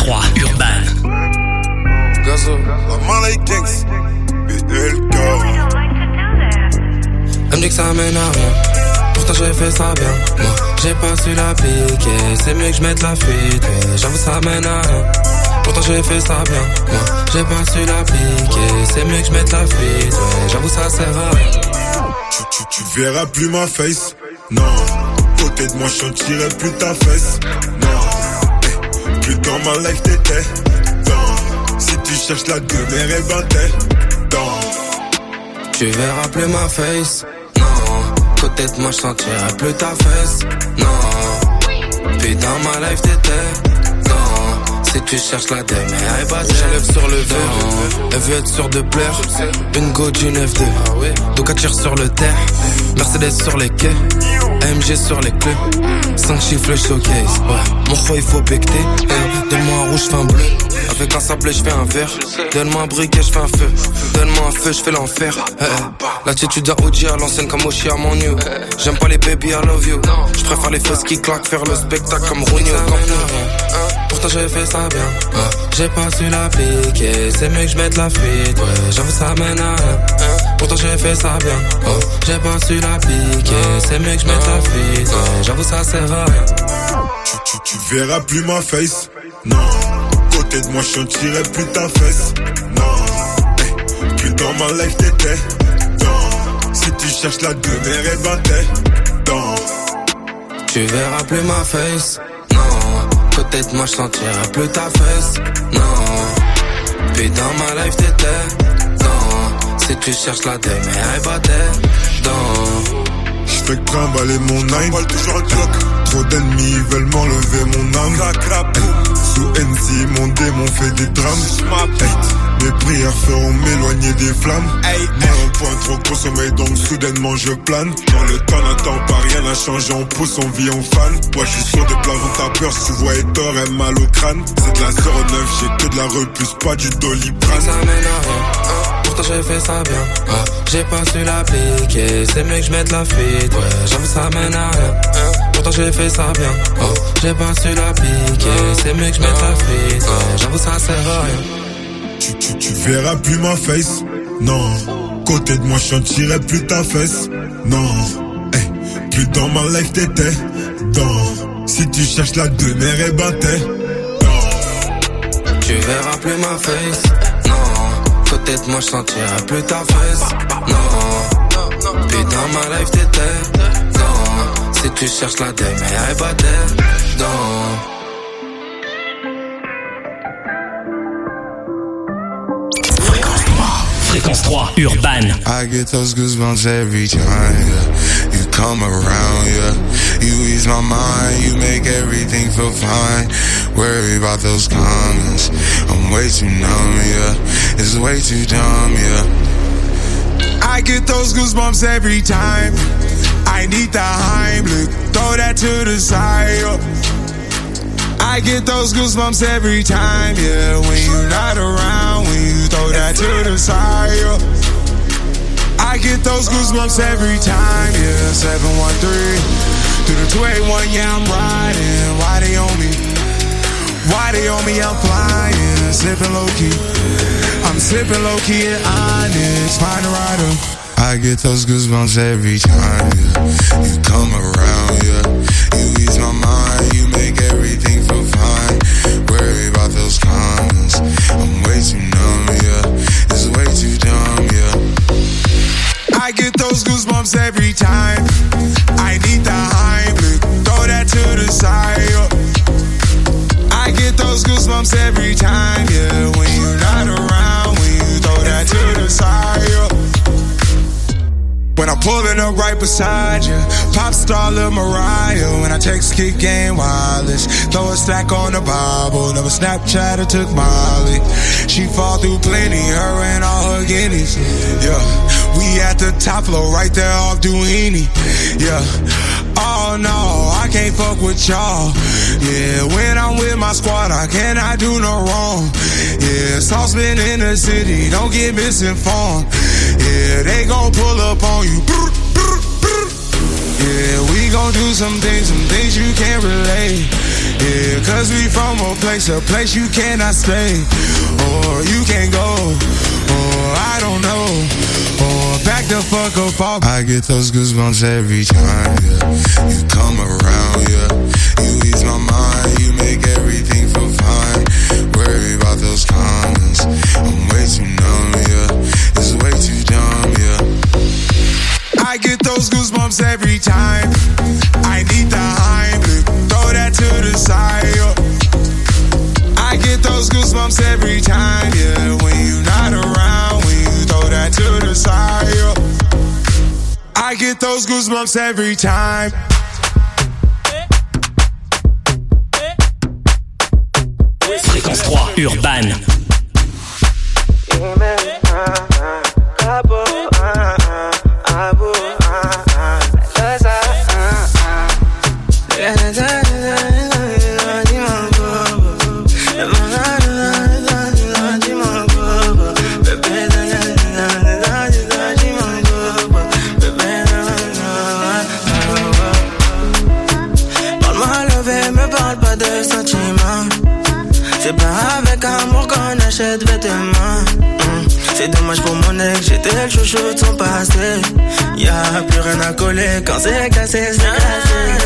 Fréquence 3 Urban. Gazo, la main les gangs, BLK. Elle me dit que ça mène à rien, pourtant j'ai fait ça bien. Moi, j'ai pas su l'appliquer, c'est mieux que je mette la fuite. Ouais, j'avoue ça mène à rien, pourtant j'ai fait ça bien. Moi, j'ai pas su l'appliquer, c'est mieux que je mette la fuite. Ouais, j'avoue ça sert à rien. Tu verras plus ma face, non. Côté de moi, je sentirai plus ta fesse, non. Plus dans ma life t'étais, non. Si tu cherches la demeure, et ben t'es dans. Tu verras plus ma face, non. Côté de moi, je sentirai plus ta fesse, non. Puis dans ma life t'étais, non. Si tu cherches la demeure, et ben t'es. J'enlève sur le verre, elle veut être sûre de plaire. Une go d'une F2, donc elle tire sur le terre. Mercedes sur les quais, AMG sur les clés. 5 chiffres le showcase, ouais. Mon roi il faut becter, donne-moi un rouge, j'fais un bleu. Avec un sablé j'fais un vert. Donne-moi un briquet, j'fais un feu. Donne-moi un feu, j'fais l'enfer. L'attitude à OG à l'ancienne comme Oshi à mon new. J'aime pas les baby, I love you. J'préfère les fesses qui claquent, faire le spectacle comme Rooney au Camp Nou. Pourtant j'ai fait ça bien, j'ai pas su l'appliquer. C'est mieux que je mette la fuite, ouais. J'avoue ça mène à rien, pourtant j'ai fait ça bien, j'ai pas su l'appliquer. C'est mieux que je mette la fuite, ouais. J'avoue ça sert à rien. Tu verras plus ma face, non. Côté de moi je sentirai plus ta fesse, non. Plus dans ma life t'étais, non. Si tu cherches la demeure, et ben t'es dans. Tu verras plus ma face, non. Côté de moi je sentirai plus ta fesse, non. Puis dans ma life t'étais, non. Si tu cherches la demeure, et ben t'es dans. J'fais que trimballer mon nine, toujours un clock. Trop d'ennemis, ils veulent m'enlever mon âme. Sous NC, mon démon fait des drames. Mes prières feront m'éloigner des flammes. Moi un point trop consommé, donc soudainement je plane. Dans le temps n'attend pas, rien n'a changé, on pousse, on vit, on fan. Moi je suis sur des plafonds, t'as peur, si tu vois Hector, elle mal au crâne. C'est de la 09, j'ai que de la repousse, pas du Doliprane. Ça mène à rien, pourtant j'ai fait ça bien, j'ai pas su l'appliquer. C'est mieux que je mette la fuite, ouais. J'avoue ça mène à rien, pourtant j'ai fait ça bien, j'ai pas su l'appliquer. C'est mieux que je mette la fuite, ouais. J'avoue ça sert à rien. Tu verras plus ma face, non. Côté de moi je sentirai plus ta fesse, non. Plus dans ma life t'étais, dans. Si tu cherches la demeure, et ben t'es dans. Tu verras plus ma face, non. Côté de moi je sentirai plus ta fesse, non. Puis dans ma life t'étais, non. Si tu cherches la demeure, et ben t'es dans. Fréquence 3 Urban. I get those goosebumps every time, yeah. You come around, yeah. You ease my mind, you make everything feel fine. Worry about those comments, I'm way too numb, yeah. It's way too dumb, yeah. I get those goosebumps every time. I need the Heimlich, throw that to the side, yeah. I get those goosebumps every time, yeah. When you're not around, when you throw that to the side, yeah. I get those goosebumps every time, yeah. 713 through the 281, yeah, I'm riding. Why they on me? Why they on me? I'm flying, sipping low key. I'm sipping low key and honest, find a rider. I get those goosebumps every time, yeah. You come around, yeah. You ease my mind, you make everything feel fine. Worry about those comments, I'm way too numb, yeah. It's way too dumb, yeah. I get those goosebumps every time. I need the Heimlich, throw that to the side, yeah. I get those goosebumps every time, yeah. When you're not around, when you throw that to the side, yeah. When I'm pulling up right beside you, pop star Lil Mariah. When I text kick game wireless, throw a stack on the Bible. Never Snapchat or took Molly. She fall through plenty, her and all her guineas. Yeah, we at the top floor, right there off Duini. Yeah, oh no, I can't fuck with y'all. Yeah, when I'm with my squad, I cannot do no wrong. Yeah, saucepan in the city, don't get misinformed. Yeah, they gon' pull up on you. Yeah, we gon' do some things you can't relate. Yeah, cause we from a place you cannot stay. Or you can't go, or I don't know. Or back the fuck up off. I get those goosebumps every time, yeah. You come around, yeah. You ease my mind, you make everything feel fine. Worry about those comments, I'm way too numb, yeah. It's way too dumb, yeah. I get those goosebumps every time. I need the Heimlich, throw that to the side, yeah. I get those goosebumps every time, yeah. When you're not around, when you throw that to the side, yeah. I get those goosebumps every time. Fréquence 3, Urban. C'est pas avec amour qu'on achète vêtements. C'est dommage pour mon ex, j'étais le chouchou de son passé. Y'a plus rien à coller quand c'est cassé, c'est cassé.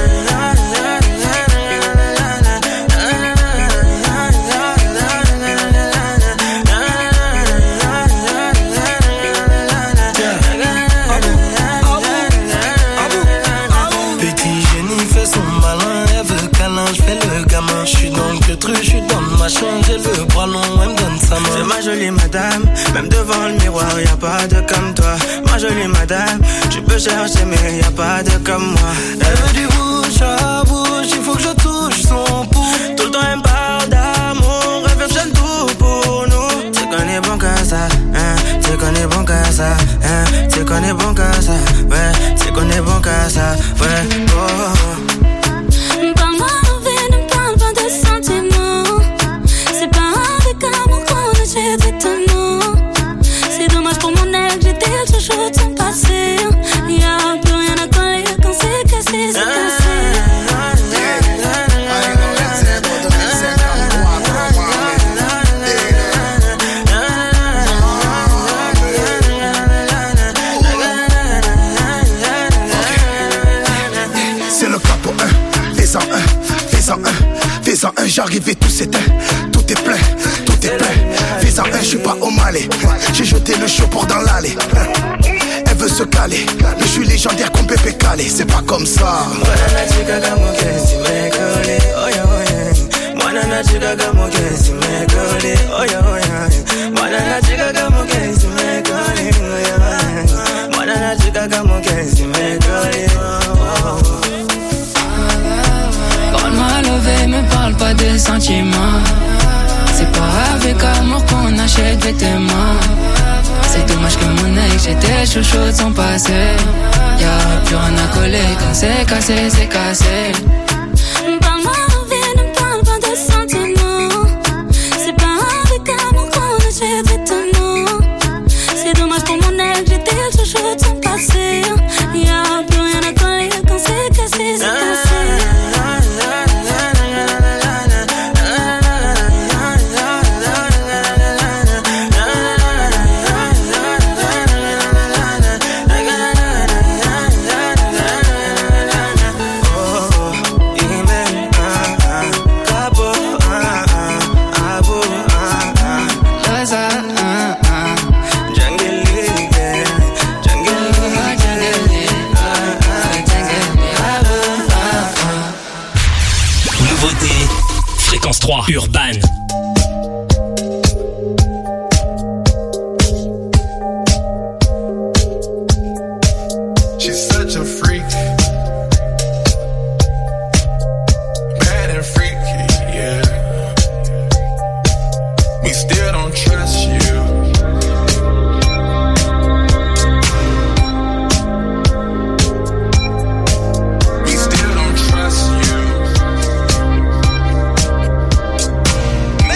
J'suis dans ma chambre, j'ai le bras long, elle me donne sa main. C'est ma jolie madame, même devant le miroir, y'a pas de comme toi. Ma jolie madame, tu peux chercher mais y'a pas de comme moi. Elle veut du bouche à bouche, il faut que je touche son pouls. Tout le temps elle me parle d'amour, elle veut que je donne tout pour nous. C'est qu'on est bon qu'à ça, hein, c'est qu'on est bon qu'à ça, hein, c'est qu'on est bon qu'à ça, ouais, c'est qu'on est bon qu'à ça, ouais, oh. C'est dommage pour mon ex, j'étais le chouchou de son passé. Y'a plus rien à coller quand c'est cassé, c'est cassé. C'est le capo 1, fais-en un, fais-en un, fais-en un, j'arrive et tout s'éteint, tout est plein, tout est plein. Fais-en un, j'suis pas au Malais, j'ai jeté le chaud pour dans l'allée. Elle veut se caler, mais j'suis légendaire comme Pépé Calé, c'est pas comme ça. Parle-moi levé, me parle pas de sentiments. C'est pas avec amour qu'on achète vêtements. C'est dommage que mon ex, j'étais chouchou de son passé. Y'a plus rien à coller quand c'est cassé, c'est cassé. Parle-moi levé, ne me parle pas de sentiments. C'est pas avec amour qu'on achète vêtements. C'est dommage pour mon ex, j'étais le chouchou de son passé. Y'a plus rien à coller quand c'est cassé, c'est cassé. Fréquence 3, Urban. She's such a freak, bad and freaky, yeah. We still don't trust you. We still don't trust you.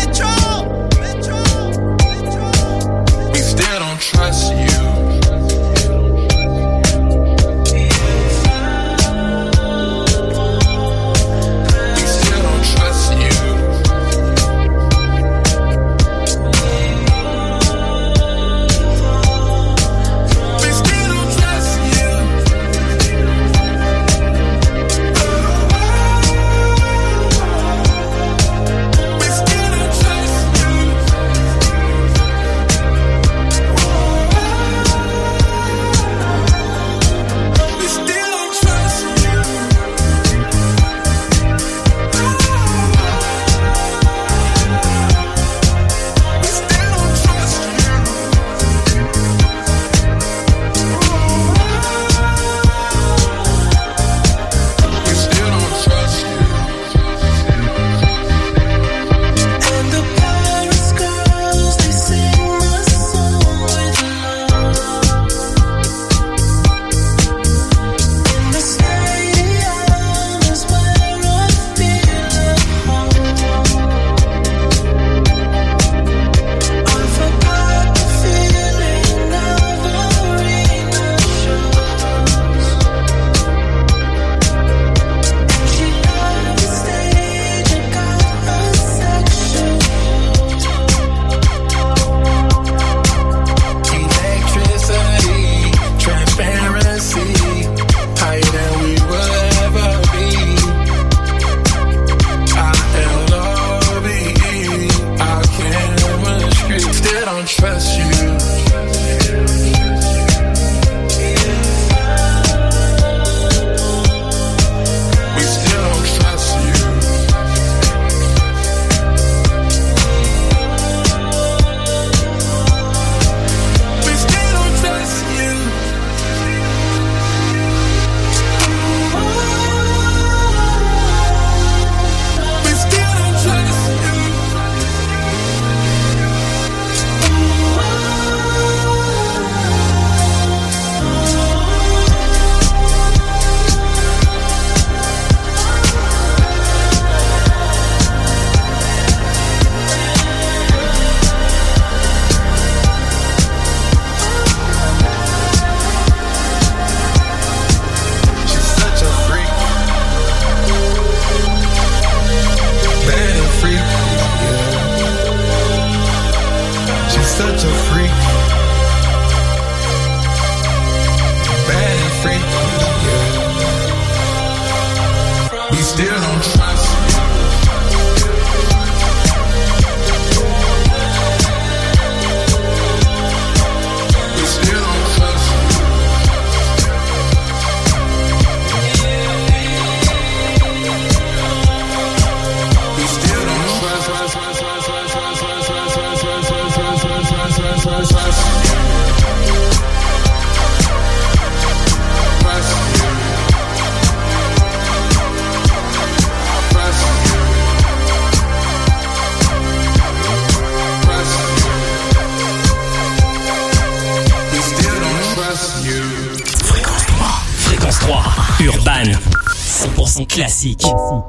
son classique.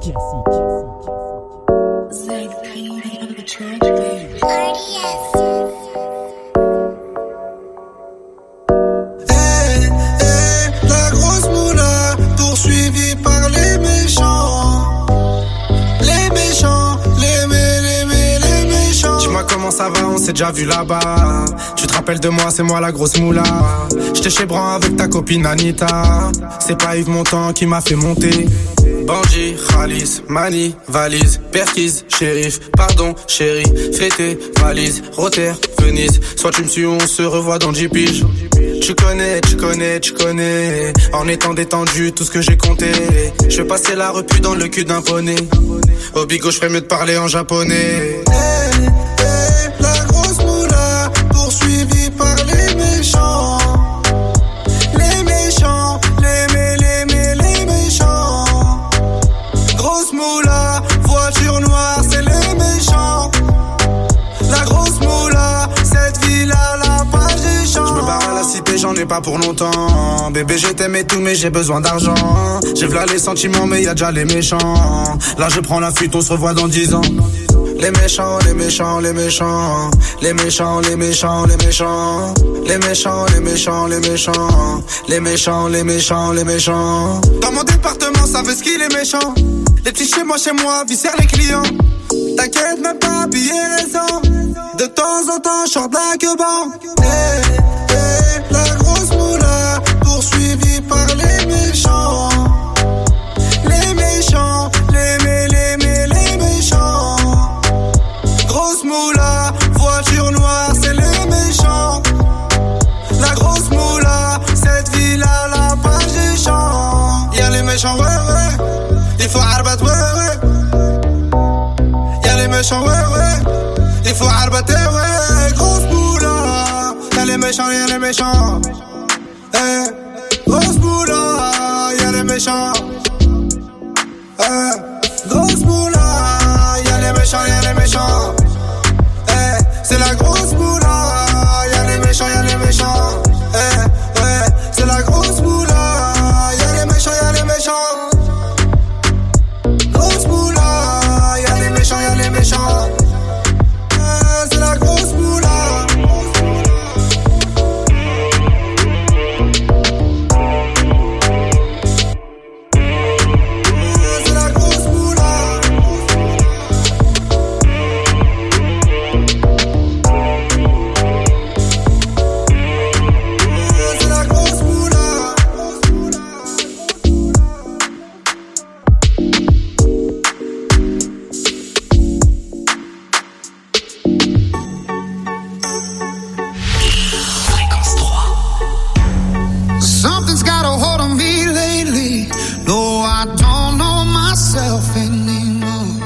La grosse moula, poursuivie par les méchants. Les méchants, les méchants. Dis-moi comment ça va, on s'est déjà vu là-bas. Tu te rappelles de moi, c'est moi la grosse moula. J'étais chez Bran avec ta copine Anita. C'est pas Yves Montand qui m'a fait monter. Bandit, Khalis, Mani, valise, Perquise, shérif, pardon, chérie, fêté, valise, Rotter, Venise. Soit tu me suis, on se revoit dans 10 piges. Tu connais, en étant détendu, tout ce que j'ai compté. Je vais passer la repu dans le cul d'un poney. Au bigot, je ferais mieux de parler en japonais. La grosse moula, poursuivie par les méchants. Les méchants, les méchants. Grosse moula, voiture noire, c'est les méchants. La grosse moula, cette ville-là, la page des champs. Je me barre à la cité, j'en ai pas pour longtemps. Bébé, je t'aime et tout, mais j'ai besoin d'argent. J'ai v'là les sentiments, mais y'a déjà les méchants. Là, je prends la fuite, on se revoit dans 10 ans. Les méchants, les méchants, les méchants. Les méchants, les méchants, les méchants. Les méchants, les méchants, les méchants. Les méchants, les méchants, les méchants. Dans mon département, ça veut ce qu'il est méchant. Les petits chez moi, viscère les clients. T'inquiète même pas, billet récent. De temps en temps, j'sors de la queue-ban. La grosse moula, poursuivie par les méchants. Les méchants, les méchants. Grosse moula, voiture noire, c'est les méchants. La grosse moula, cette ville-là, la page des champs. Y'a les méchants, ouais. Il faut arbat, ouais. Y'a les méchants, ouais. Il faut arbater, ouais. Grosse moula. Y'a les méchants, Grosse moula, y'a les méchants. Grosse moula, y'a les méchants. C'est la grosse moula, y'a les méchants. C'est la grosse moula, y'a les méchants. Grosse moula, y'a les méchants. C'est la grosse moula. C'est la grosse moula. C'est la grosse moula. Something's got a hold on me lately. No, I don't know myself anymore.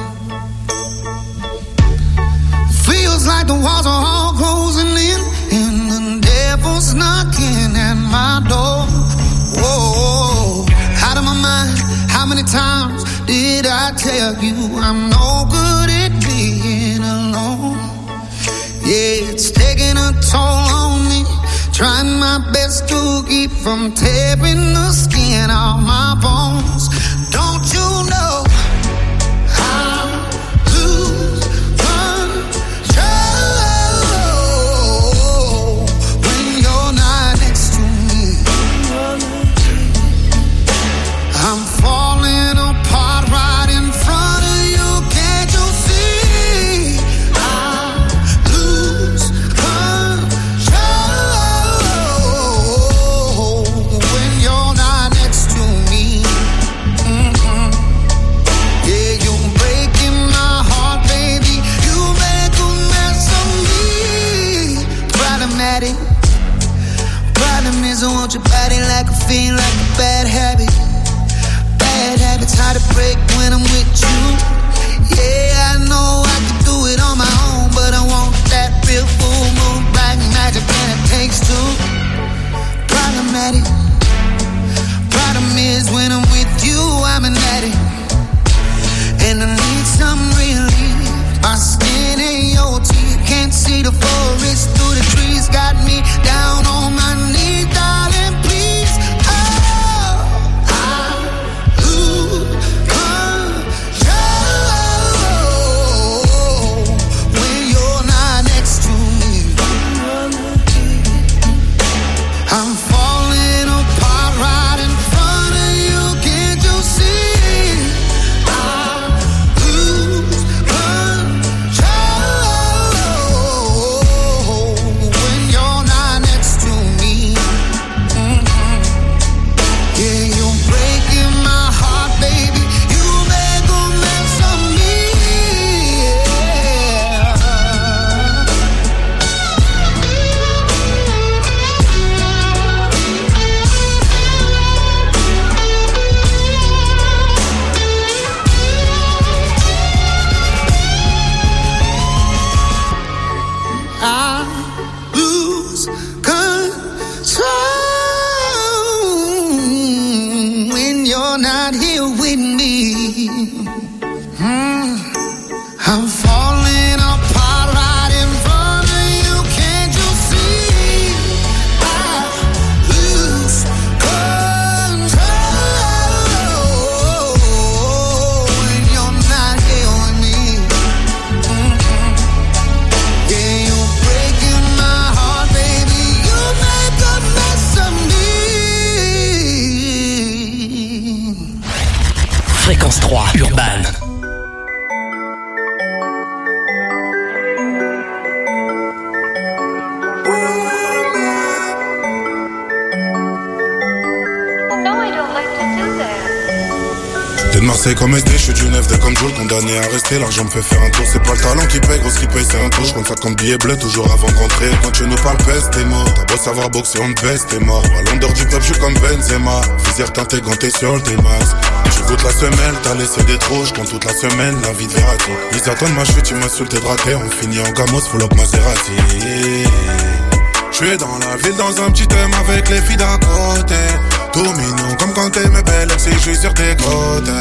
Feels like the walls are all closing in, and the devil's knocking at my door. Whoa, out of my mind. How many times did I tell you I'm no good at being alone? Yeah, it's taking a toll on me. Trying my best to keep from tearing the skin off my bones. Don't you know I lose control when you're not next to me? I'm falling apart right in front of you. Can't you see? I lose control when you're not next to me. Yeah, you're breaking my heart, baby. You make a mess of me. Problematic. Problem is I want your body like a fiend, like a bad habit. Bad habits hard to break when I'm with you. Yeah, I know I can do it on my own, but I want that real full moon, black magic, and it takes two. Problematic. Problem is when I'm with you, I'm an addict, and I need some relief. My skin ain't your teeth, can't see the forest through the trees. Got me down on my knees, darling, please. Oh, I lose I'm falling apart right in front of you. Can't you see? I lose control when you're not here with me. Yeah, you're breaking my heart, baby. You make a mess of me. Fréquence 3, Urban. T'es de Marseille comme SD, je suis du 9D comme Joel, condamné à rester, l'argent me fait faire un tour, c'est pas le talent qui paye, gros ce qui paye c'est un tour, je compte 50 billets bleus toujours avant de rentrer, quand tu nous parles peste t'es mort, t'as beau savoir boxer on te baisse t'es mort, ballon d'or du peuple je suis comme Benzema, visière teintée ganté sur le T-Max, tu goûtes la semelle, t'as laissé des trous, je compte toute la semaine, la vie de Verratti, ils attendent ma chute, tu m'insultes et braqué, on finit en gamos, full up Maserati. Je suis dans la ville dans un petit thème avec les filles d'à côté. Tout mignon comme quand t'es mes belles ex et je suis sur tes côtes.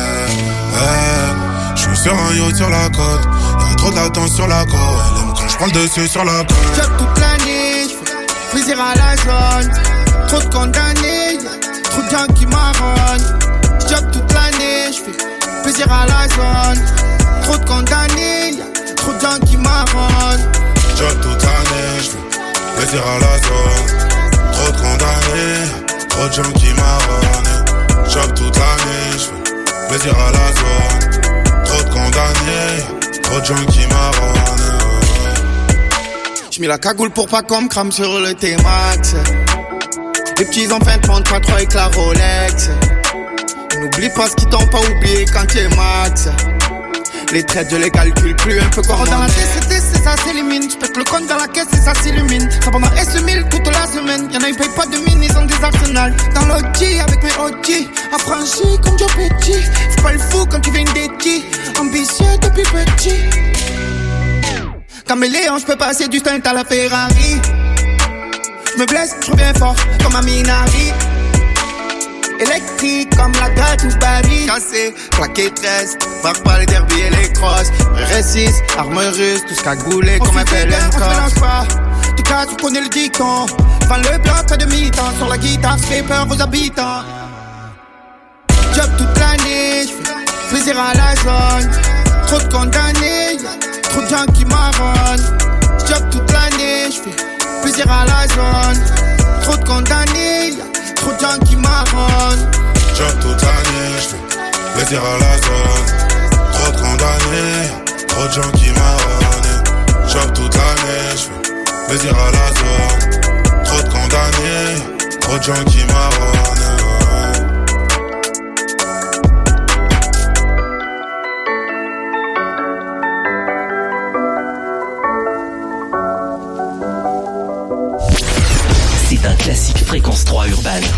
Je suis sur un yacht sur la côte. Y'a trop de latence sur la côte. Elle aime quand je prends le dessus sur la côte. Job toute l'année, j'fais plaisir à la zone. Trop de condamnés, trop de gens qui marronnent. Job toute l'année, j'fais plaisir à la zone. Trop de condamnés, trop de gens qui marronnent. Job toute l'année, j'fais plaisir à la zone. Trop de condamnés, trop de gens qui marronnent. Job toute l'année, j'fais plaisir à la zone. Trop de condamnés, trop de gens qui marronnent. J'mets la cagoule pour pas qu'on me crame sur le T-Max. Les petits enfants te montrent pas trop avec la Rolex. N'oublie pas ce qu'ils t'ont pas oublié quand t'es max. Les traites, je les calcule plus, un peu comme dans la TCT, c'est ça s'élimine. J'pète le compte dans la caisse et ça s'illumine. Ça pendant S1000 toute la semaine. Y'en a, ils payent pas de mine, ils ont des arsenals. Dans l'OG, avec mes OG, affranchi comme Joe Petit. Fais pas le fou quand tu viens d'Eti. Ambitieux depuis petit. Caméléon, j'peux passer du stunt à la Ferrari. J'me blesse, j'reviens fort comme un Minari. Électrique comme la gâte ou Paris. Cassé, plaqué 13, marque par les derbies et les crosses. R6, arme russe, tout ce cagoulé comme un PLM. On se mélange pas, tout cas tu connais le dicton. Vend le bloc, pas de mi-temps, sur la guitare, fait peur aux habitants. Job toute l'année, j'fais plaisir à la zone. Trop de condamnés, trop de gens qui marronnent. Job toute l'année, j'fais plaisir à la zone. Trop de condamnés, trop de gens qui marronnent. Job toute l'année, j'fais plaisir à la zone. Trop de condamnés, trop de gens qui marronnent. Job toute l'année, j'fais plaisir à la zone. Trop de condamnés, trop de gens qui marronnent. C'est un classique Fréquence 3 Urban. Bass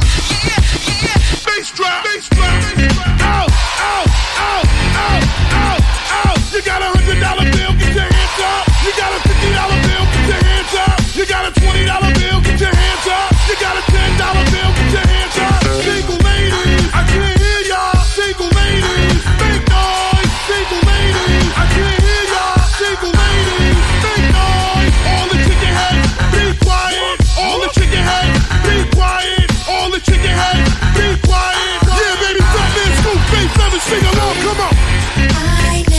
drop, bass drop. Out, out, out, out, out, out. You got $100 bill, get your hands up. You got a $50 bill, get your hands up. You got a $20 bill, get your hands up. You got a $10 bill, get your hands up. Single ladies, I can't hear y'all. Single ladies, make noise. Single ladies, I can't hear y'all. Single ladies, make noise. All the chicken heads, be quiet. All the chicken heads, be quiet. All the chicken heads, be quiet. Yeah, baby, fat man, scoop, bass, never sing along, come on.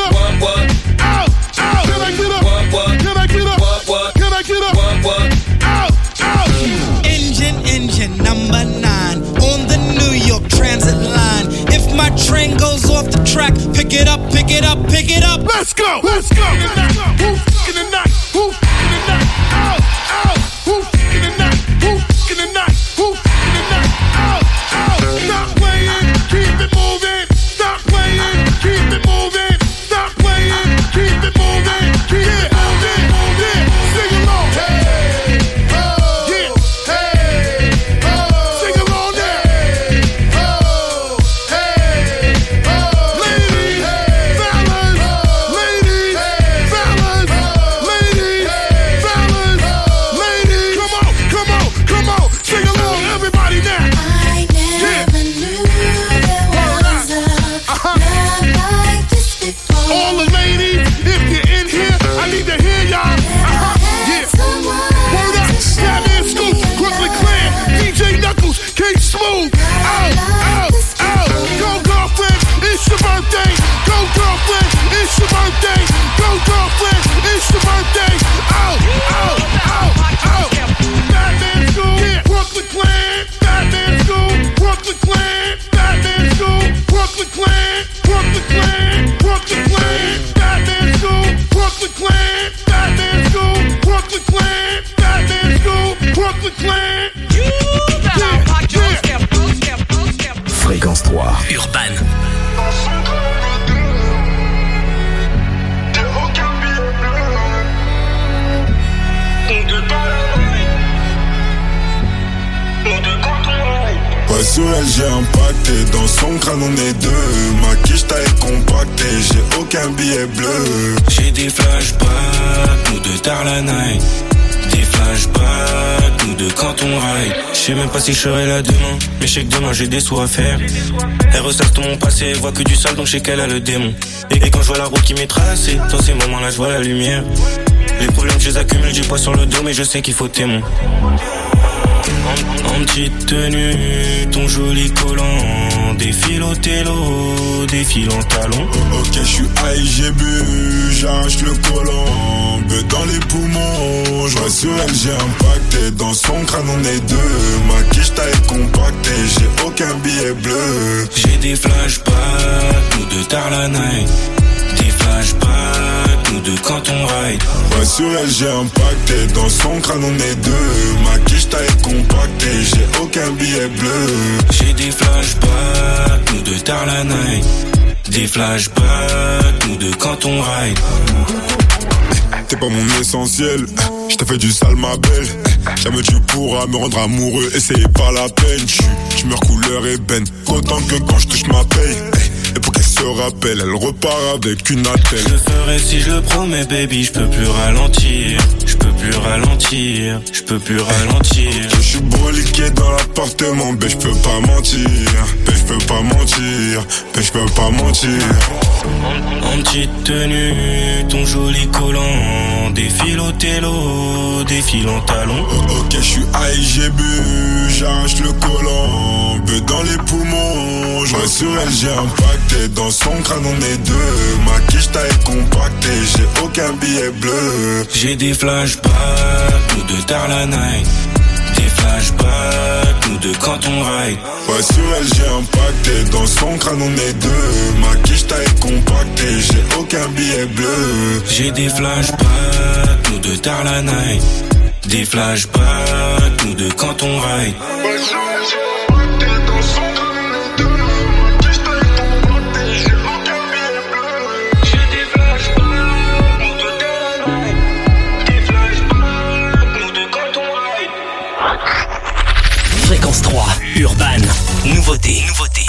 What? Out. Can I get up? What? Can I get up? What? Can I get up? What? Out. Engine number 9 on the New York Transit line. If my train goes off the track, pick it up. Let's go. In the night. Who in the night? Out. Who in the night? Who in the night? Who in the night? Out. Stop playing, keep it moving. Stop playing, keep it moving. Stop playing, keep it moving. Keep it moving. Sing along. Hey, oh, yeah. Hey, oh, sing along there. Hey, oh, hey, oh, ladies, fellas, ladies, fellas, ladies, fellas, ladies. Come on, sing along, everybody now. I never knew there was a love like this before. All the ladies, if you're in here, I need to hear y'all. Yeah. Word up, Batman Scoop, Brooklyn Clan, DJ Knuckles, King Smooth. Out. Go girlfriend, it's your birthday. Go girlfriend, it's your birthday. Go girlfriend, it's your birthday. Out. Batman Scoop, yeah. Brooklyn Clan, Batman Scoop, Brooklyn Clan, Batman Scoop, Brooklyn Clan, Brooklyn Clan, Brooklyn Clan, Batman Scoop, Brooklyn Clan, Batman Scoop, Brooklyn Clan, Batman Scoop, Brooklyn Clan. Fréquence 3 Urban. Pas sur elle, j'ai impacté. Dans son crâne, on est deux. Ma quiche taille compactée. J'ai aucun billet bleu. J'ai des flashbacks, nous deux tard la night. Des flashbacks, nous deux quand on ride. J'sais même pas si je serai là demain, mais je sais que demain j'ai des sous à faire. Elle ressasse tout mon passé, voit que du sale, donc je sais qu'elle a le démon. Et quand je vois la route qui m'est tracée, dans ces moments-là je vois la lumière. Les problèmes je les accumule, j'ai poids sur le dos, mais je sais qu'il faut témoin. En petite tenue, ton joli collant, défile au télo, défile en talons. Ok, je suis high, j'ai bu, j'arrache le collant, beu dans les poumons. Je vois sur elle, j'ai impacté. Dans son crâne, on est deux. Ma quiche taille compactée, j'ai aucun billet bleu. J'ai des flashbacks, nous deux tard la night. Des flashbacks, nous deux quand on ride. Ouais, sur elle, j'ai impacté. Dans son crâne, on est deux. Ma quiche taille compactée, j'ai aucun billet bleu. J'ai des flashbacks, nous deux tard la night. Des flashbacks, nous deux quand on ride. T'es pas mon essentiel, je t'ai fait du sale ma belle. Jamais tu pourras me rendre amoureux et c'est pas la peine. Tu meurs couleur ébène, autant que quand je touche ma paye. Et pour qu'elle se rappelle, elle repart avec une attelle. Je le ferai si je le promets baby, je peux plus ralentir. Je peux plus ralentir, je peux plus ralentir. Je suis broliqué dans l'appartement, ben je peux pas mentir. Ben je peux pas mentir, ben je peux pas mentir. En petite tenue, ton joli collant, défile au télo, défile en talons. Ok, je suis high, j'ai bu, j'arrache le collant, beu dans les poumons. Je vois sur elle, j'ai impacté. Dans son crâne, on est deux. Ma quiche taille compactée, j'ai aucun billet bleu. J'ai des flashbacks, nous deux tard la night. Des flashbacks, nous deux quand on ride. Ouais, sur elle, j'ai impacté. Dans son crâne, on est deux. Ma quiche taille compactée, j'ai aucun billet bleu. J'ai des flashbacks, nous deux tard la night. Des flashbacks, nous deux quand on ride. Fréquence 3, Urban, nouveauté.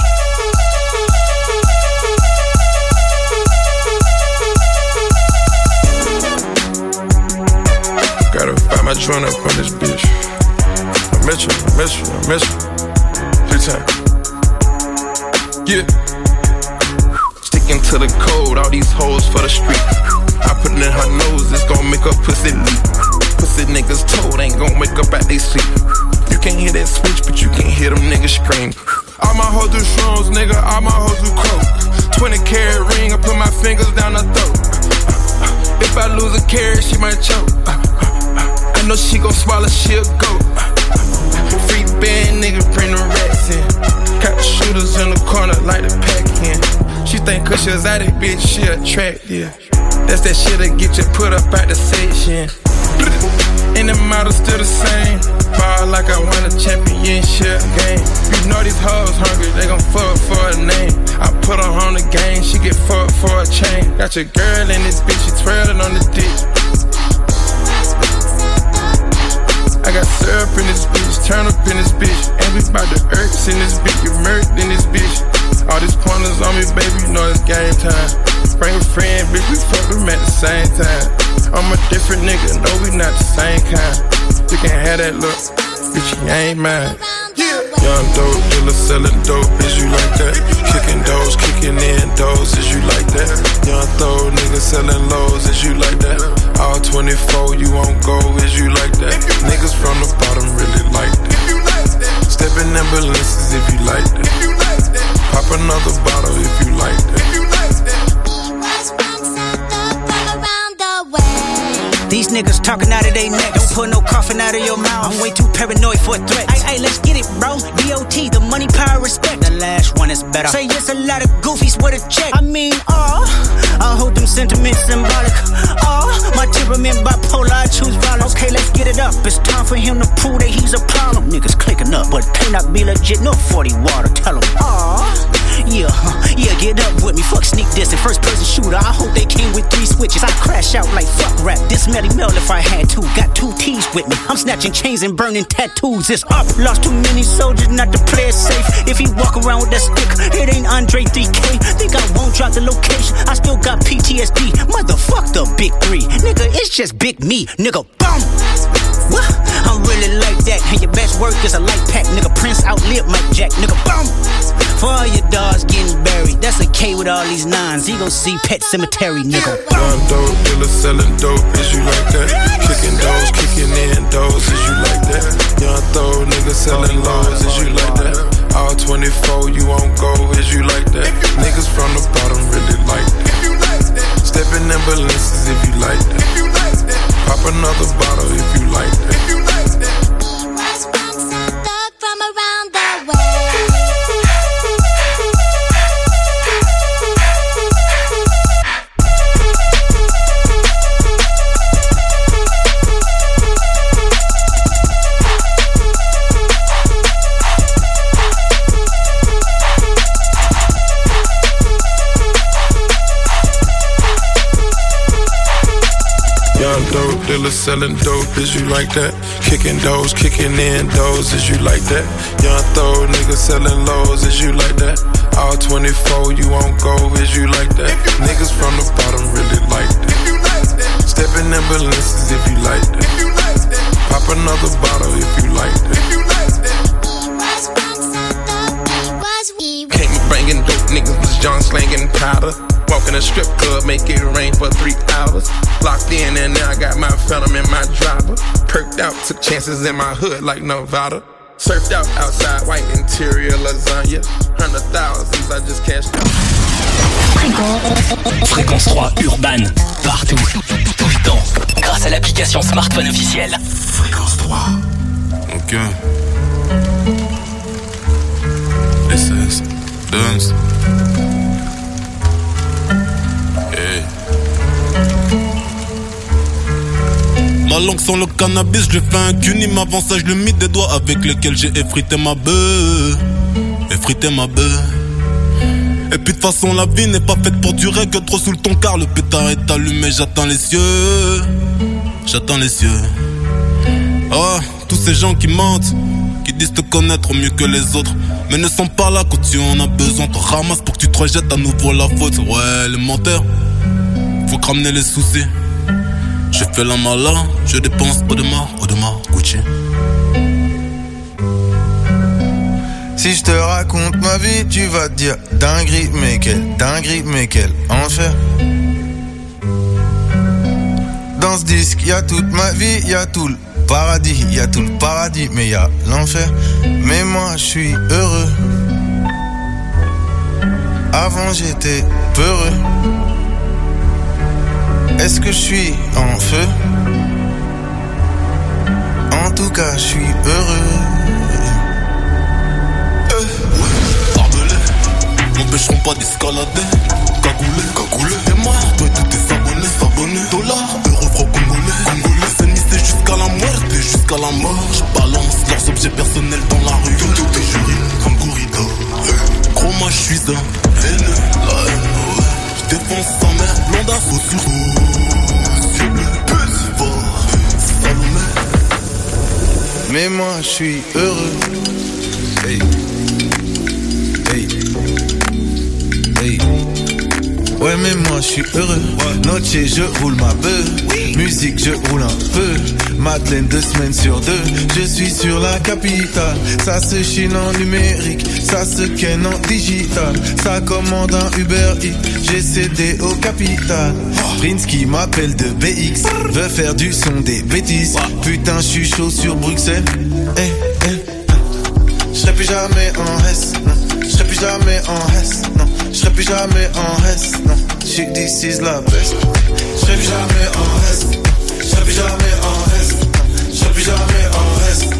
Gotta find my joint up on this bitch. I miss you. Good time. Yeah. Sticking to the code, all these hoes for the street. I put it in her nose, it's gon' make her pussy leak. Pussy niggas told ain't gon' wake up at they sleep. You can't hear that switch, but you can hear them niggas scream. All my hoes do shrooms, nigga, all my hoes do coke. 20-carat ring, I put my fingers down her throat. If I lose a carat, she might choke. I know she gon' swallow, she'll go. Free band nigga, bring the rats in. Got the shooters in the corner like the pack in. She think cause she exotic, bitch, she attractive. That's that shit that get you put up out the section. And the model still the same. Ball like I won a championship game. You know these hoes hungry, they gon' fuck for a name. I put her on the game, she get fucked for a chain. Got your girl in this bitch, she twirling on the dick. I got syrup in this bitch, turn up in this bitch. And we bout the irks in this bitch, get murked in this bitch. All these pointers on me, baby, you know it's game time. Bring a friend, bitch, we fuck them at the same time. I'm a different nigga, no, we not the same kind. You can have that look, bitch, you ain't mine. Young dope dealer selling dope, is you like that? Kicking doors, kicking in doors, is you like that? Young throw nigga selling lows, is you like that? All 24, you won't go, is you like that? Niggas from the bottom really like that. Stepping ambulances if you like that. Pop another bottle if you like that. These niggas talking out of their neck. Don't put no coffin out of your mouth. I'm way too paranoid for a threat. Ay, let's get it, bro. DOT, the money, power, respect. The last one is better. Say yes, a lot of goofies with a check. I mean, I hold them sentiments symbolic. My temperament bipolar, I choose violence. Okay, let's get it up. It's time for him to prove that he's a problem. Niggas clicking up, but cannot be legit. No 40 water, tell him. Yeah, get up with me. Fuck sneak diss and first person shooter. I hope they came with 3 switches. I crash out like fuck rap. This Melly Mel if I had to. Got 2 T's with me. I'm snatching chains and burning tattoos. It's up. Lost too many soldiers not to play it safe. If he walk around with that stick, it ain't Andre 3K. Think I won't drop the location. I still got PTSD. Motherfuck the big 3. Nigga, it's just big me. Nigga, boom. I'm really like that. And your best work is a light pack. Nigga, Prince outlived Mike Jack. Nigga, boom. For all your dogs getting buried. That's a K with all these 9s. He gon' see Pet Cemetery, nigga. Young dope dealer selling dope, is you like that? Kicking doors, kicking in doors, is you like that? Young throw nigga selling lows, is you like that? All 24, you won't go, is you like that? Niggas from the bottom really like that. Stepping ambulances if you like that. Pop another bottle if you like that. From around the way. Young dope dealer selling dope, is you like that? Kicking doors, kicking in doors, is you like that? Young throw nigga selling lows, is you like that? All 24, you won't go, is you like that? Niggas from the bottom really like that. Stepping ambulances if you like that. Pop another bottle if you like that. Came bringing dope, niggas was John slanging powder. Walk in a strip club, make it rain for 3 hours. Locked in and now I got my phantom in my driver. Perked out, took chances in my hood like Nevada. Surfed out outside, white interior lasagna. 100,000s, I just cashed out. Fréquence 3 Urban, partout, tout le temps, grâce à l'application smartphone officielle. Fréquence 3. Ok. SS. Dance. Hey. Ma langue sans le cannabis, je fais un cunim. Avant ça, je le mis des doigts avec lesquels j'ai effrité ma bœuf. Effrité ma bœuf. Et puis de toute façon, la vie n'est pas faite pour durer que trop sous le ton, car le pétard est allumé. J'attends les cieux. J'attends les cieux. Oh, tous ces gens qui mentent, qui disent te connaître mieux que les autres, mais ne sont pas là quand tu en as besoin. Te ramasse pour que tu te rejettes à nouveau la faute. Ouais, les menteurs, faut que ramener les soucis. Je fais la malin, je dépense Audemars, Gucci. Si je te raconte ma vie, tu vas te dire dinguerie, mais quel enfer. Dans ce disque, y'a toute ma vie, y'a tout le paradis, y'a tout le paradis, mais y'a l'enfer. Mais moi, je suis heureux. Avant j'étais peureux. Est-ce que je suis en feu? En tout cas, je suis heureux. M'empêcheront pas d'escalader. Cagoulé, t'es mort, toi et tous tes abonnés. Dollars, euros, francs congolais. Les ennemis c'est jusqu'à la muerte, jusqu'à la mort. Je balance leurs objets personnels dans la rue. Tout j'urine comme Gourida. Gros moi je suis un haineux, la haine, ouais. Je défonce sa mère, blonda, faux sur yeux bleus, petit fort, Salomé. Mais moi je suis heureux. Hey. Ouais mais moi je suis heureux. Noche je roule ma beuh. Musique je roule un peu. Madeleine 2 semaines sur 2. Je suis sur la capitale. Ça se chine en numérique. Ça se ken en digital. Ça commande un Uber Eats. J'ai cédé au capital. Prince qui m'appelle de BX. Veut faire du son des bêtises. Putain je suis chaud sur Bruxelles. J'serai plus jamais en S. J'serai plus jamais en S. Non. J'serai plus jamais en S. Non. Chic this is la best. J'serai plus jamais en S. J'serai plus jamais en S. J'serai plus jamais en S.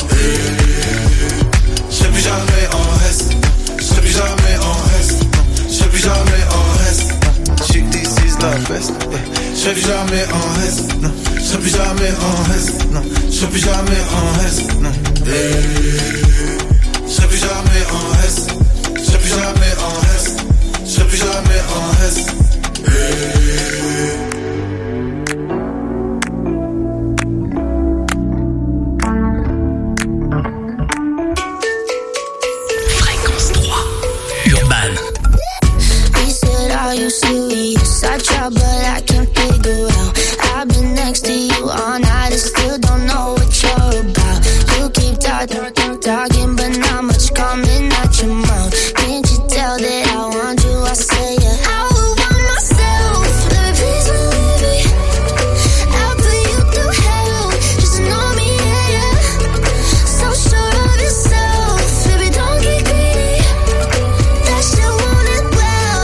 J'serai plus jamais en S. J'serai plus jamais en S. J'serai plus jamais en S. Chic this is la best. J'serai plus jamais en S. Non. J'serai plus jamais en S. Non. J'serai plus jamais en S. Non. J'serai plus jamais en S. J'serai plus jamais en S. J'serai plus jamais en S. Fréquence 3 Urban. He said, are you serious? I try but I can't figure out. I've been next to you all night and still don't know what you're about. You keep talking but not much coming out your mouth. Can't you tell that I want you? I say yeah. I would want myself. Let me please believe me. I'll put you through hell. Just to know me, yeah, yeah. So sure of yourself. Baby, don't get greedy. That shit want it well.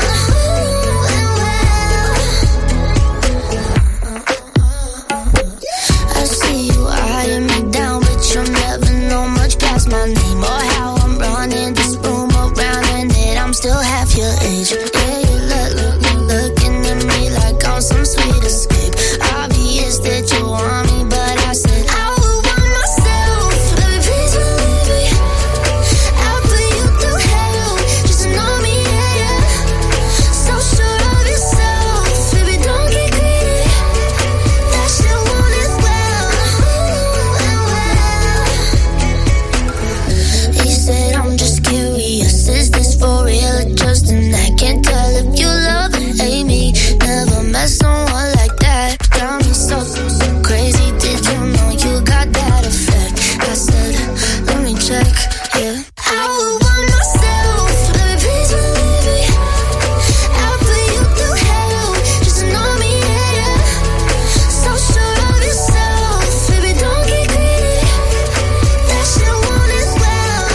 I see you eyeing me down, but you'll never know much past my name or how I'm running this room around, and that I'm still half your age. Yeah, you looking at me like I'm some sweet escape. Obvious that you want me, but I said I would want myself. Let me please believe me. I'll put you through hell just to know me, yeah, yeah. So sure of yourself, baby, don't get greedy. That shit want it well. He said, I'm just curious, is this for real or just an act? Can't tell if you love or hate me. Never met someone like that. Got me so crazy, did you know you got that effect? I said, let me check, yeah. I would want myself, let me please believe me. I'll put you through hell, just to know me, yeah, yeah. So sure of yourself, baby, don't get greedy. That shit want it well.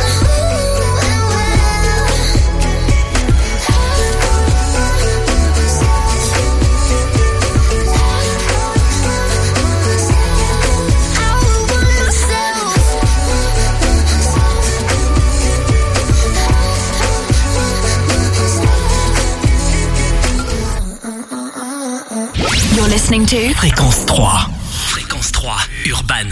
You're listening to Fréquence 3. Fréquence 3 Urban.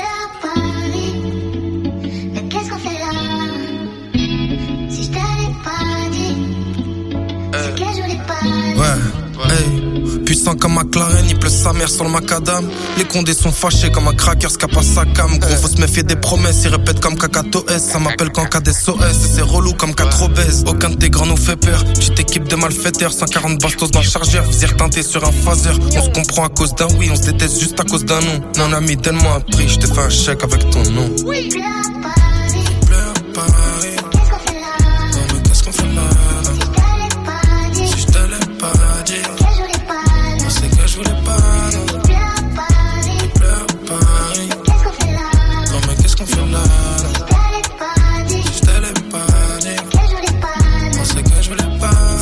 Mais qu'est-ce qu'on fait là? Si je t'avais pas dit, c'est que je voulais pas dire. Ouais, hey. Puissant comme un McLaren, il pleut sa mère sur le macadam. Les condés sont fâchés comme un cracker, scap à sa cam. Gros, faut se méfier des promesses, ils répètent comme Kakato S. Ça m'appelle qu'en cas d'SOS, et c'est relou comme 4 obèses. Aucun de tes grands nous fait peur. Petite équipe de malfaiteurs, 140 bastos dans le chargeur. Visir teinté sur un phaser. On se comprend à cause d'un oui, on se déteste juste à cause d'un non. Non, ami, donne-moi un prix, je t'ai fait un chèque avec ton nom. Oui, Pleure pas, qu'est-ce qu'on fait là? Si je te l'ai pas dit, on sait que je voulais pas. Pleure pas, non mais qu'est-ce qu'on fait là? Si je te l'ai pas dit, on sait que je voulais pas.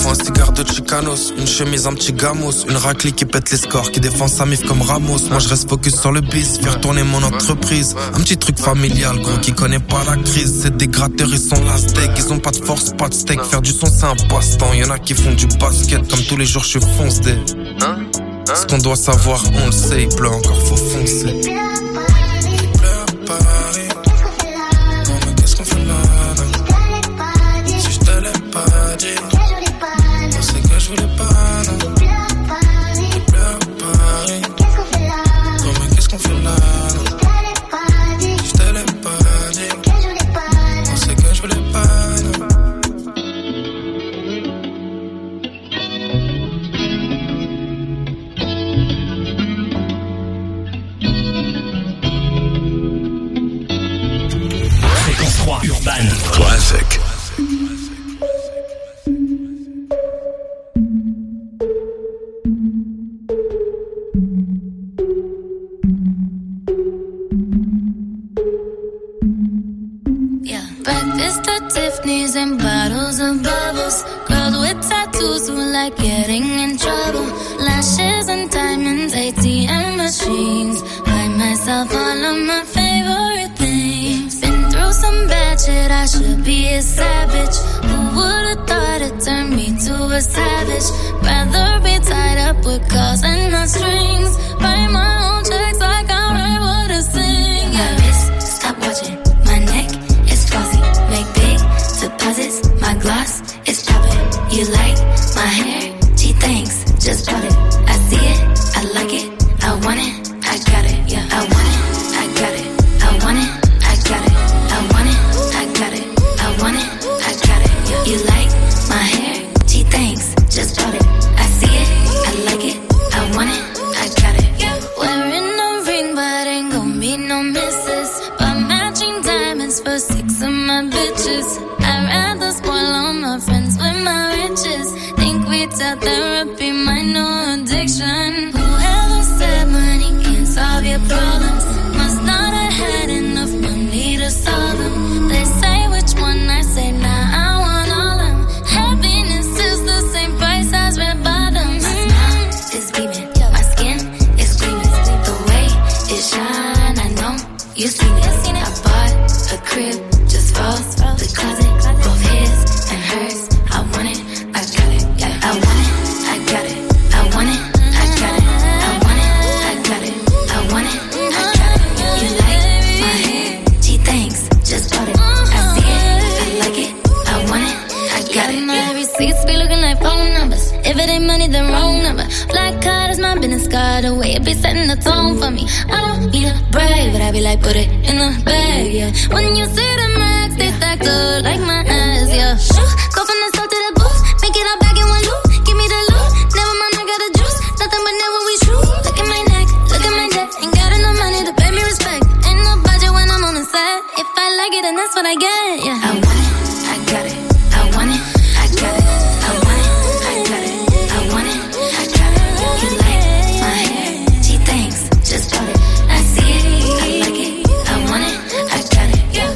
chemise, un petit gamos. Une raclée qui pète les scores, qui défend sa mif comme Ramos. Moi je reste focus sur le bis, faire tourner mon entreprise. Un petit truc familial, gros, qui connaît pas la crise. C'est des gratteurs, ils sont la steak. Ils ont pas de force, pas de steak. Faire du son c'est un passe-temps. Y'en a qui font du basket, comme tous les jours je fonce des. Ce qu'on doit savoir, on le sait, il pleut encore, faut foncer. Classic. Yeah. Breakfast at Tiffany's and bottles of bubbles. Girls with tattoos who like getting in trouble. Lashes and diamonds, ATM machines. Buy myself all of my favorite things. Been through some bad shit, I should be a savage. Who would've thought it turned me to a savage? Rather be tied up with calls and not strings. Write my own checks like I write what I sing. My wrist, stop watching. My neck is flossy. Make big deposits. My gloss is popping. You like my hair? Gee, thanks. Just bought it. I see it. I like it. I want it. I got it. Yeah, I want it. I got it. I want it. I got it. I want it. I got it. I want it. I got it. Yeah. You like my hair? Gee, thanks. Just bought it. I see it. I like it. I want it. I got it. Yeah. Wearing a ring, but ain't gon' be no misses. But matching diamonds for 6 of my bitches. I'd rather spoil all my friends with my riches. Think we tell therapy my new addiction. Whoever said money can't solve your problems must not have had enough money to solve them. They say which one, I say nah, I want all them. Happiness is the same price as red bottoms. My smile is beaming, my skin is gleaming. The way it shine, I know you've seen it. I bought a crib just for the closet, both his and hers. I want it, I got it. Yeah, I want it, I got it. I want it, I got it. I want it, I got it. I want it, I got it. You like my hair? Gee, thanks. Just bought it. I see it, I like it. I want it, I got it. My receipts be looking like phone numbers. If it ain't money, then wrong number. Black card is my business card. The way it be setting the tone for me. I don't need a brag, but I be like, put it in the bag, yeah. When you see the max, they stack up like my ass, yeah. Go from the start to the booth, make it all back in one loop. Give me the loot, never mind, I got the juice. Nothing but never we shoot. Look at my neck, look at my neck. Ain't got enough money to pay me respect. Ain't no budget when I'm on the set. If I like it, then that's what I get, yeah. I want it, I got it. I want it, I got it. I want it, I got it. I want it, I got it. You like my hair? Gee, thanks. Just bought it. I see it, I like it. I want it, I got it. Yeah.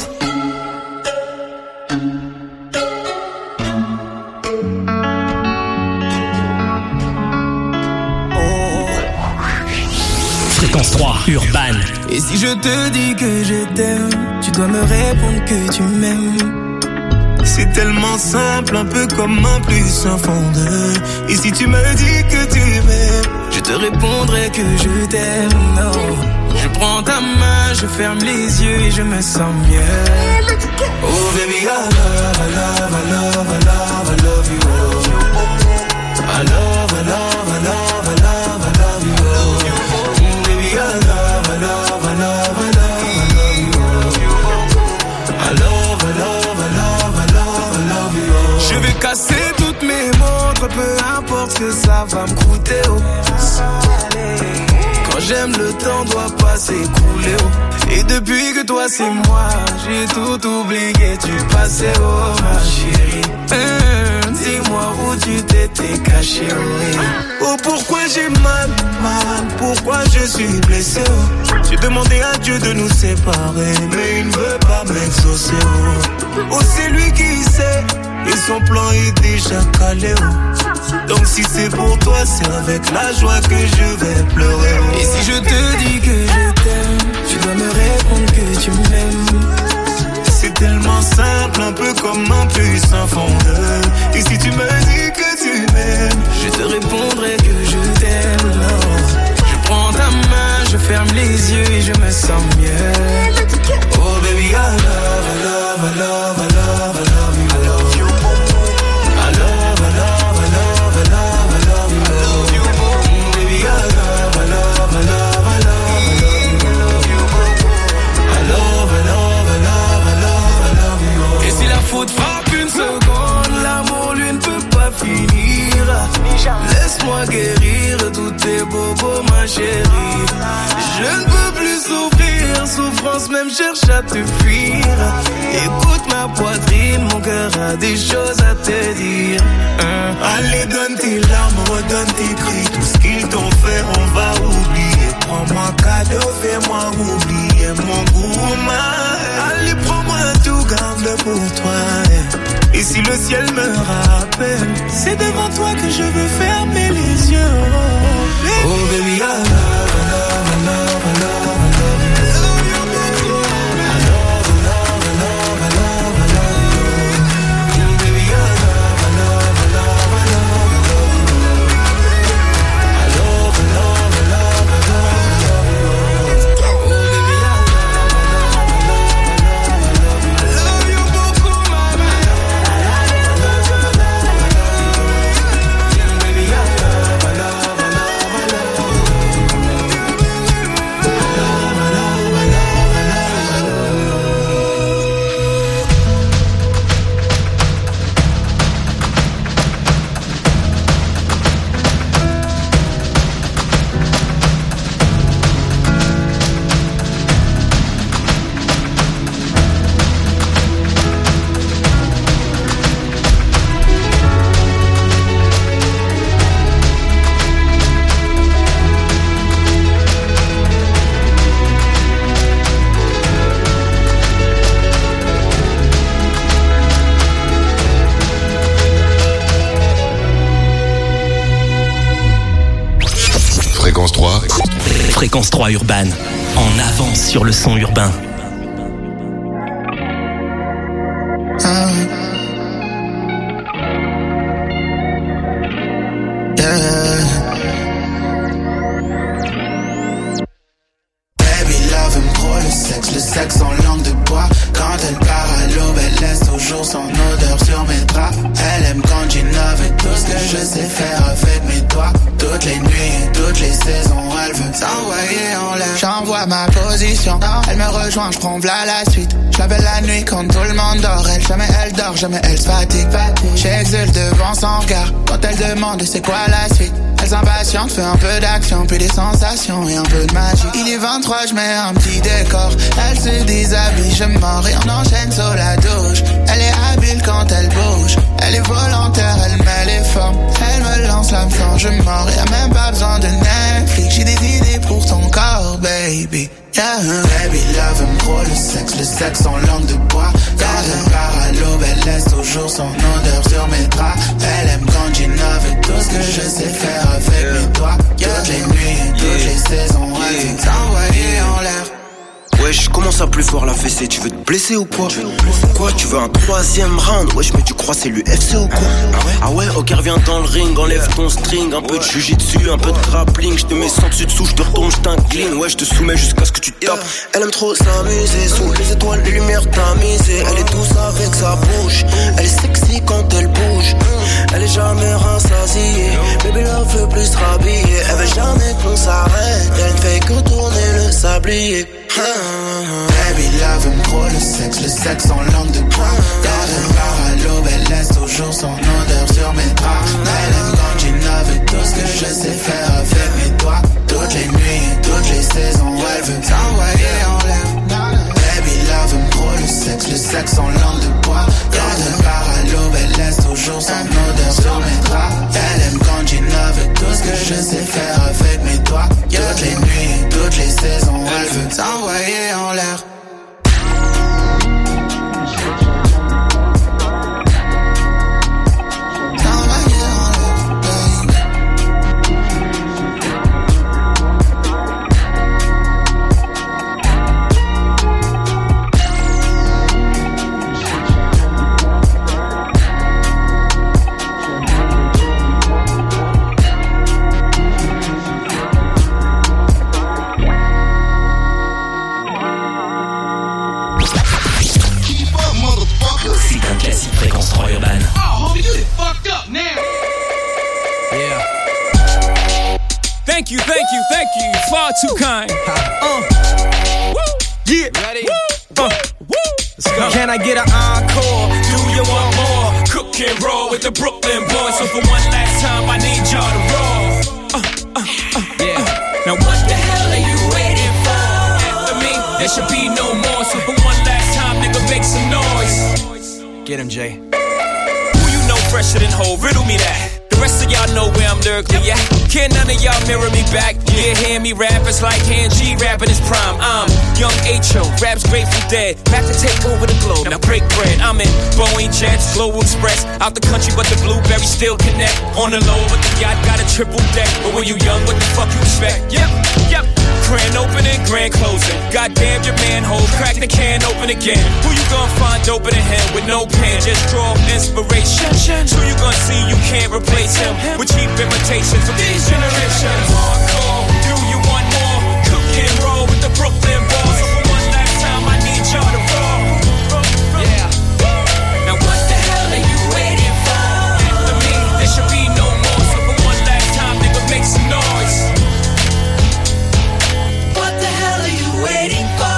Fréquence 3, Urban. Et si je te dis que je t'aime, tu dois me répondre que tu m'aimes. C'est tellement simple, un peu comme un plus un fond de. Et si tu me dis que tu m'aimes, je te répondrai que je t'aime. Non, je prends ta main, je ferme les yeux et je me sens mieux. Oh baby, I love, I love, I love, I love, I love you. I love, I love, I love, I love, I love you. Baby, I love, I love, I love, I love, I love you. I love, I love, I love, I love, I love you. Je vais casser toutes mes montres, peu importe ce que ça va me coûter. Oh. Quand j'aime, le temps doit pas s'écouler. Oh. Et depuis que toi c'est moi, j'ai tout oublié du passé. Oh ma chérie, dis-moi où tu t'étais caché. Oh, oh pourquoi j'ai mal, pourquoi je suis blessé. Oh. J'ai demandé à Dieu de nous séparer, mais il ne veut pas m'exaucer. Oh, oh c'est lui qui sait. et son plan est déjà calé. Donc si c'est pour toi, c'est avec la joie que je vais pleurer. Et si je te dis que je t'aime, tu dois me répondre que tu m'aimes. C'est tellement simple, un peu comme un puissant fondeur. Et si tu me dis que tu m'aimes, je te répondrai que je t'aime. Je prends ta main, je ferme les yeux et je me sens mieux. Oh baby, I love, I love, I love, I love, I love you. I love you. I love, I love, I love, I love, I love you. I love you. Baby, I love, I love, I love, I love, I love you. I love, I love, I love, I love, I love you. Et si la faute frappe une seconde, l'amour lui ne peut pas finir. Laisse-moi guérir tous tes bobos, ma chérie. Je ne peux plus souffrir, souffrance même cherche à te fuir. Écoute ma poitrine, mon cœur a des choses à te dire. Allez, donne tes larmes, redonne tes cris. Tout ce qu'ils t'ont fait, on va oublier. Prends-moi cadeau, fais-moi oublier mon gourmand. Allez, prends-moi tout, garde-le pour toi. Et si le ciel me rappelle, c'est devant toi que je veux fermer les yeux. Oh baby, I love, I love, I love, I love, I love you. I love, I love, I love, I love, I love you. Baby, I love, I love, I love, I love, I love you. I love, I love, I love, I love, I love you. Oh baby, I love, I love, I love, I love, I love you. I love you beaucoup, mama. Fréquence 3 urbaine, en avance sur le son urbain. Baby love aime trop le sexe en langue de bois. Quand elle part à l'aube, elle laisse toujours son odeur sur mes draps. Elle aime quand j'innove et tout ce que je sais faire avec mes doigts. Toutes les nuits et toutes les saisons, elle veut s'envoyer en l'air. J'envoie ma position, elle me rejoint, je prends v'là la suite. Je l'appelle la nuit quand tout le monde dort. Jamais elle dort, jamais elle se fatigue. J'exulte devant son regard quand elle demande c'est quoi la suite. Elle s'impatiente, fait un peu d'action, puis des sensations et un peu de magie. Il est 23, je mets un petit décor. Elle se déshabille, je mords et on enchaîne sur la douche. Elle est habile quand elle bouge. Elle est volontaire, elle met les formes. Elle me lance l'hameçon, je mords. Y'a même pas besoin de Netflix. J'ai des idées pour ton corps, baby. Yeah. Baby love aime trop le sexe en langue de bois. Quand elle part à l'aube, elle laisse toujours son odeur sur mes draps. Elle aime quand j'innove et tout ce que je sais faire avec mes doigts. Toutes les nuits et toutes les saisons, elle veut t'envoyer en l'air. Wesh, commence à plus fort la fessée, tu veux te blesser ou quoi? Quoi, tu veux un 3e round? Wesh, mais tu crois c'est l'UFC ou quoi? Ah ouais, ok, reviens dans le ring, enlève ton string. Un peu de jujitsu, un peu de grappling. Je te mets sans dessus dessous, je te retourne, je t'incline. Ouais, je te soumets jusqu'à ce que tu tapes. Elle aime trop s'amuser, sous les étoiles, les lumières tamisées. Elle est douce avec sa bouche, elle est sexy quand elle bouge. Elle est jamais rassasiée, baby love veut plus se rhabiller. Elle veut jamais qu'on s'arrête, elle ne fait que tourner le sablier. Baby love aime trop le sexe en langue de bois. Quand elle part à l'aube, elle laisse toujours son odeur sur mes draps. Elle aime quand j'innove et tout ce que je sais faire avec mes doigts. Toutes les nuits et toutes les saisons, elle veut t'envoyer en l'air. Baby love aime trop le sexe en langue de bois. Quand elle part à l'aube, elle laisse toujours son odeur sur mes draps. Elle aime quand j'innove et tout ce que je sais faire avec mes doigts. Toutes les nuits et toutes les saisons, elle veut t'envoyer en l'air. Thank you. Far too kind. Yeah. Ready? Let's go. Can I get an encore? Do you want more? Cook and roll with the Brooklyn boys. So for one last time, I need y'all to roll. Now what the hell are you waiting for? After me, there should be no more. So for one last time, nigga, make some noise. Get him, Jay. Who you know fresher than Ho? Riddle me that. The rest of y'all know where I'm lyrically at. Can't none of y'all mirror me back. Yeah, hear me rap, it's like hand G rapping his prime. I'm young H.O., raps Grateful Dead. Back to take over the globe, now break bread. I'm in Boeing Jets, Global Express. Out the country, but the blueberries still connect. On the low, but the yacht got a triple deck. But when you young, what the fuck you expect? Yep. Grand opening, grand closing. Goddamn your manhole, crack the can open again. Who you gonna find open in him with no pen? Just draw inspiration. Who you gonna see you can't replace him with cheap imitations of these generations? Hardcore, do you want more? Cook and roll with the Brooklyn boys. So for one last time, I need y'all to roll. Yeah. Now what the hell are you waiting for? After me, there should be no more. So for one last time, nigga, make some noise. What the hell are you waiting for?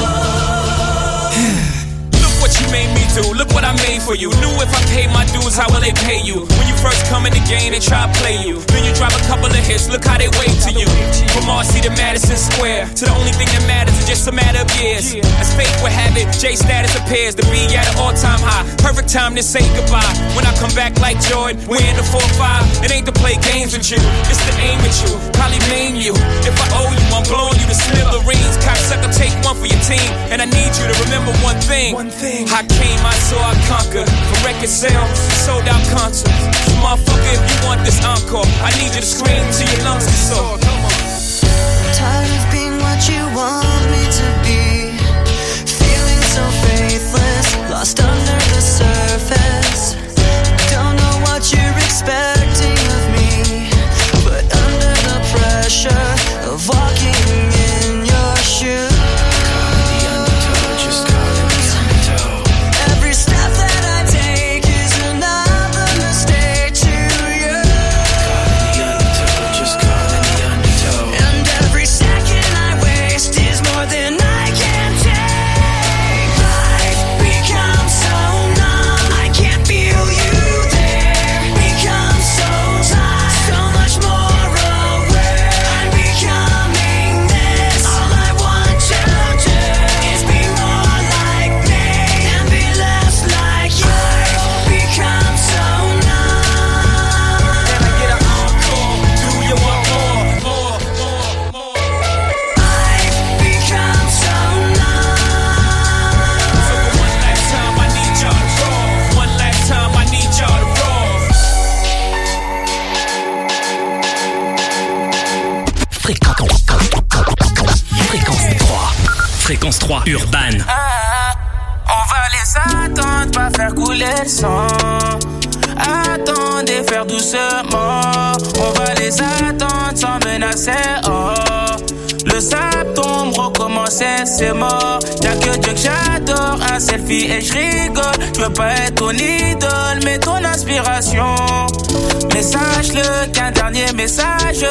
Look what you made me do. Look what I made for you. Knew if I paid my dues, how will they pay you? When you first come in the game, they try to play you. Then you drop a couple of hits, look how they wait to you. From Marcy to Madison Square, to the only thing that matters is just a matter of years. As fate would have it, J status appears to be at an all-time high. Perfect time to say goodbye. When I come back like Jordan, we're in the 4-5. It ain't to play games with you, it's to aim at you. Probably maim you. If I owe you, I'm blowing you to smithereens. Cocksucker, take one for your team. And I need you to remember one thing. I came, I saw, I conquered. From record sales, sold out concerts. So motherfucker, if you want this encore, I need you to scream till your lungs get sore. Tired of being what you want me to be. Feeling so faithless, lost under the surface. Don't know what you're expecting of me, but under the pressure of walking in your shoes. Every step that I take is another mistake to you. And every second I waste is more than I can take. I've become so numb, I can't feel you there. Become so tired, so much more aware. I'm becoming this. All I want to do is be more like me and be less like you. I've become so numb. Can I get an encore? Do you want more? I've become so numb. So for one last time, I need y'all to roll. One last time, I need y'all to roll. Fréquence 3 urbaine. On va les attendre, pas faire couler le sang. Attendez, faire doucement. On va les attendre sans menacer. Oh, le sable tombe, recommencer, c'est mort. Y'a que Dieu que j'adore, un selfie et je rigole. Je veux pas être ton idole, mais ton inspiration. Mais sache-le qu'un dernier message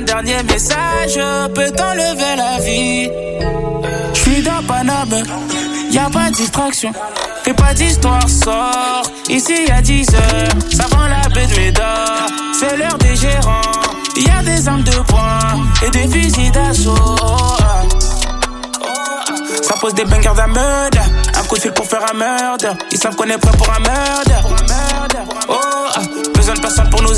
peut t'enlever la vie. J'suis dans Paname, y'a pas de distraction. Fais pas d'histoire, sors. Ici y'a 10 heures, ça vend la baie de Médard. C'est l'heure des gérants. Y'a des armes de poing et des fusils d'assaut. Ça pose des bangers d'un meurtre. Un coup de fil pour faire un meurtre. Ils savent qu'on est prêt pour un meurtre. Besoin de personne pour nous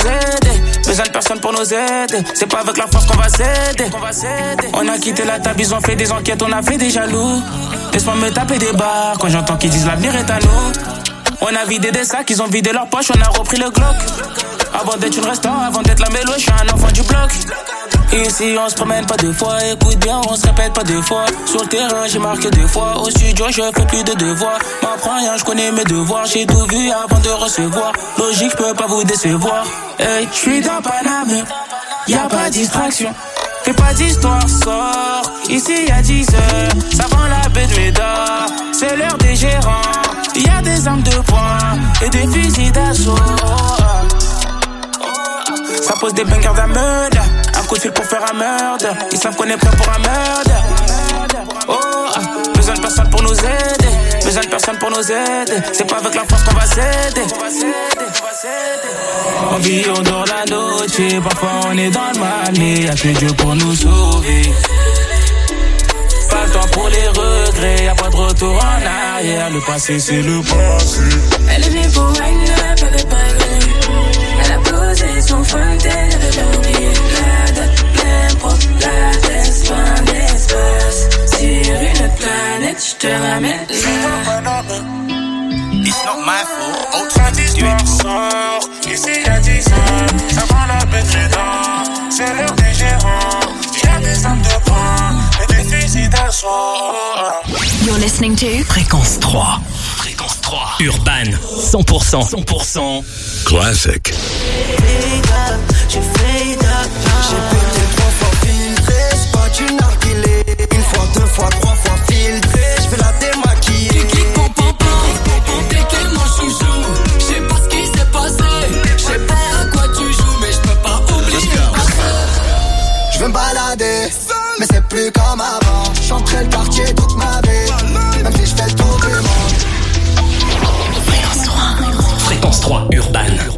aider. C'est pas avec la force qu'on va s'aider. On a quitté la table, ils ont fait des enquêtes, on a fait des jaloux. Laisse-moi me taper des barres quand j'entends qu'ils disent l'avenir est à nous. On a vidé des sacs, ils ont vidé leurs poches, on a repris le Glock. Avant d'être une restant, avant d'être la mélo, je suis un enfant du bloc. Ici on se promène pas deux fois, écoute bien, on se répète pas deux fois. Sur le terrain j'ai marqué deux fois, au studio je fais plus de devoirs. M'apprends rien, je connais mes devoirs, j'ai tout vu avant de recevoir. Logique, je peux pas vous décevoir. Hey, je suis dans Paname, y'a pas de distraction. Fais pas d'histoire, sors. Ici y'a 10 heures, ça vend la baie de Médard. C'est l'heure des gérants, y'a des armes de poing et des fusils d'assaut. Ça pose des bangers d'un meurtre. Un coup de fil pour faire un meurtre. Ils savent qu'on est prêt pour un meurtre. Oh, besoin de personne pour nous aider. Besoin de personne pour nous aider. C'est pas avec la force qu'on va s'aider. On vit, on dort la noche. Parfois on est dans le mal, mais y'a que Dieu pour nous sauver. Pas le temps pour les regrets, y'a pas de retour en arrière. Le passé c'est le passé. Elle est venue pour un pas de baguette. Elle a posé son fontaine, elle a oublié la date, l'impro, la tête, pas d'espace. Sur une autre planète, j'te ramène là. It's not my fault, satisfaction. Ici y'a 10 ans, avant la pétridant. C'est l'heure des gérants. Y'a des âmes de poing et des fusils d'assaut. You're listening to Fréquence 3. Fréquence 3. Urban. 100%. 100%. Classic. J'ai pété 3 fois filtré, c'est pas du narguilé. Une fois, 2 fois, 3 fois filtré, j'vais la démaquiller. Clic, pom, pom, pom, t'es quel mon chouchou? J'sais pas ce qui s'est passé, j'sais pas à quoi tu joues, mais j'peux pas oublier. J'veux me balader, mais c'est plus comme avant. J'entrais le quartier toute ma vie, même si j'fais le tour du monde. Fréquence 3. Fréquence 3 Urban.